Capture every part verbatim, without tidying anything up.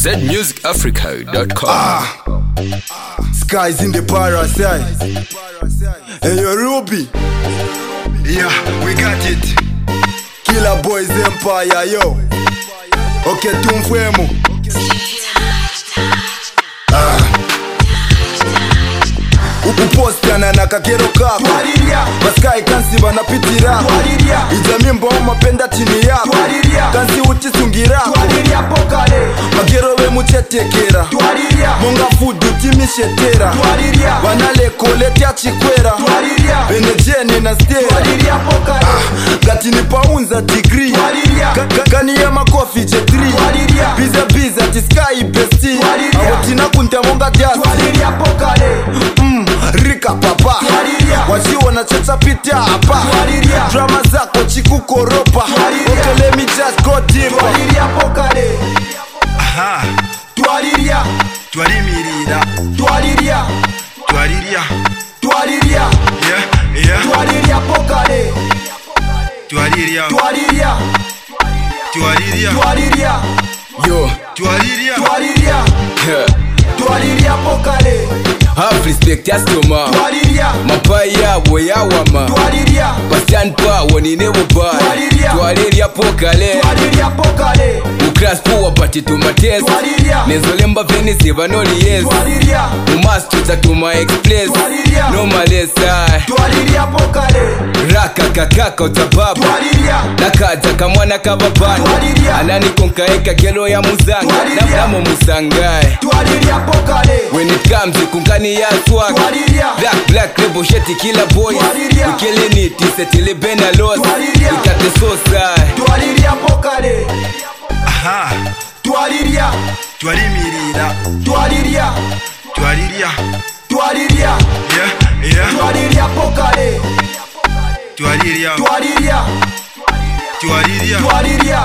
z music africa dot com. Ah. Skies in the parasite. Hey, yo, Ruby. Yeah, we got it. Killer Boys Empire, yo. Okay, tumfwemo. Ah. Upostiana na kakero kako Baskai kansi banapitira Ijamimbo mapenda chini yako Kansi utisungira Magero we muchetekera Monga fudu timishetera Wanaleko letia chikwera Benejene na stera ah, Gati ni paunza degree Gani ya makofi jetri Biza biza tiskai besti Awotina kunta monga jasi Mm, Rika papa Washi wana chacha pita hapa Drama zako chiku koropa Okay, let me just go deeper Aha. Tuariria Twarimirira. Tuariria Twariria. Tuariria Yeah, yeah. Tuariria pokare Twariria. Tuariria Twariria. Tuariria Yo, Twariria. Tuariria yeah. Tuariria pokare Have respect ya stoma Tuariria Mapai yabo yawama Tuariria Bastian Power ni nebo bai Tuariria Tuariria pokale Tuariria pokare Ukras power pati tumates Tuariria Nezolemba venisi vanoli yes Tuariria Umas tutatuma express Tuariria No malesa Tuariria pokare Raka kakaka utababa Tuariria Nakaza kamwana kababana Tuariria Anani konkaeka kelo ya muzanga Tuariria Namo musangai Tuariria pokare When it comes to kunkani ya swag Tuariria Black black rebo sheti killer boys Tuariria Ukele niti setile bena los Tuariria Ikate sosa Tuariria pokare Aha. Tuariria Twarimirira. Tuariria Twariria. Tuariria Yeah, yeah. Tuariria pokare Twariria. Tuariria Twariria. Tuariria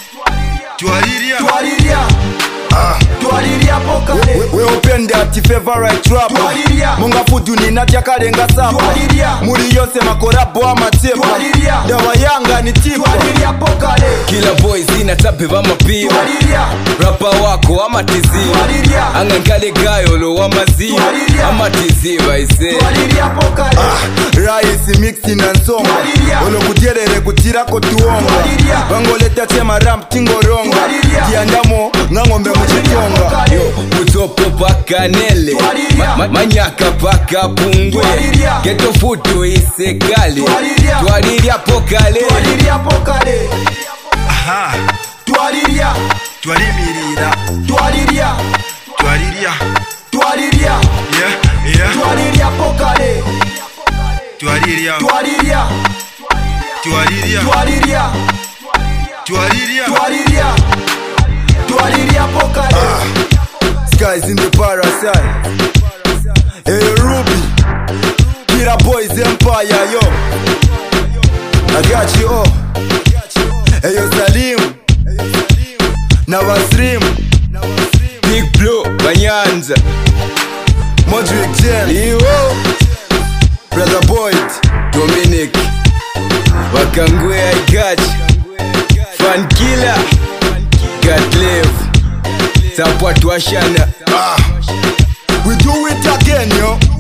Twariria. Tuariria Ah. Twariria pokare We upende ati favorite rapper Twariria. Munga fudu ni natia karenga sapa Twariria. Muri yose makorabo ama tepa Twariria. Dawa yanga ni tipa Twariria pokare. Killer boys ina tabe vama pia Twariria. Rapa wako ama tiziva Twariria. Angankale gayolo wa maziva Twariria. Ama tiziva ise Twariria pokare. Ah, Raisi mixi na nsonga Twariria. Olo kuterere kutirako tuonga Twariria. Bangoleta chema ramp tingoronga Twariria. Kiandamo ngangombe muchitonga Yo, utopo paka nele Twariria. ma, ma, Manyaka paka pungwe Twariria. Geto futu isekale Twariria. Twariria pokale Twariria pokare. Aha. Twariria. Twarimirira Twariria. Twariria Twariria. Yeah, yeah Twariria pokare. Twariria Twariria. Twariria Twariria. Twariria Twariria. Twariria pokare. Skies in the parasite. Hey, Ruby. Killer Boys Empire, yo. I got you all. Hey, yo, Salim. Navasrim. Big Blue Banyanza Modric Jen. Iwo Brother Boyd. Dominic Wakangwe I got you. Fan Killer Gatlev Tapwa Twashana Ah. We do it again, yo.